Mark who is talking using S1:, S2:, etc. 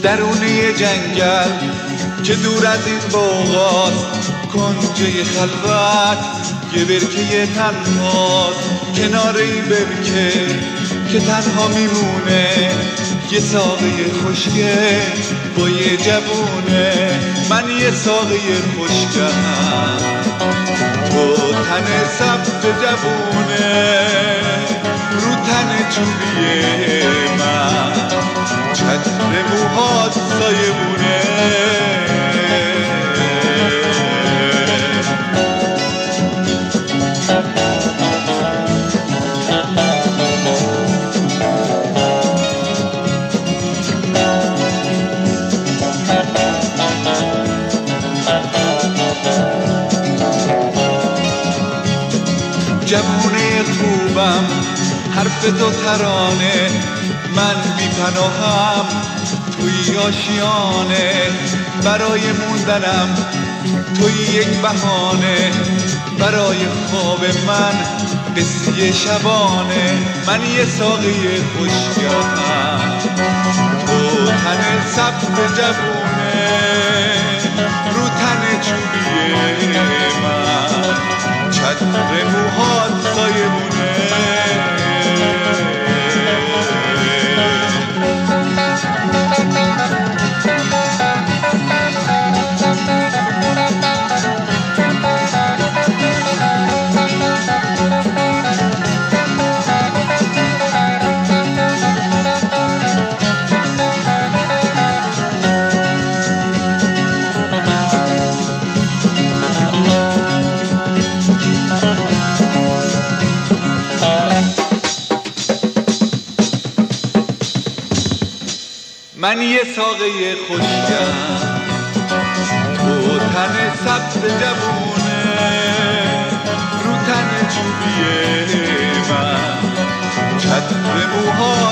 S1: درونه جنگل که دور از این باغاست، کنجه خلوت یه برکه تنهاست. کنار این برکه که تنها میمونه یه ساقه خشکه با یه جوونه. من یه ساقه خشکم با تن سبز جوونه، رو تن چوبیه من چتر موهات سایبونه. جوونه خوبم حرف تو ترانه، من بی پناهم توی آشیانه. برای موندنم توی یک بهانه، برای خواب من قصه شبانه. من یه ساقه خشکم تو تن سبز جوونه، رو تن چوبیه من چتر موهات سایبونه. من یه ساقه خشکم تو تن سبز جوونه، رو تن چوبیه من چتر موها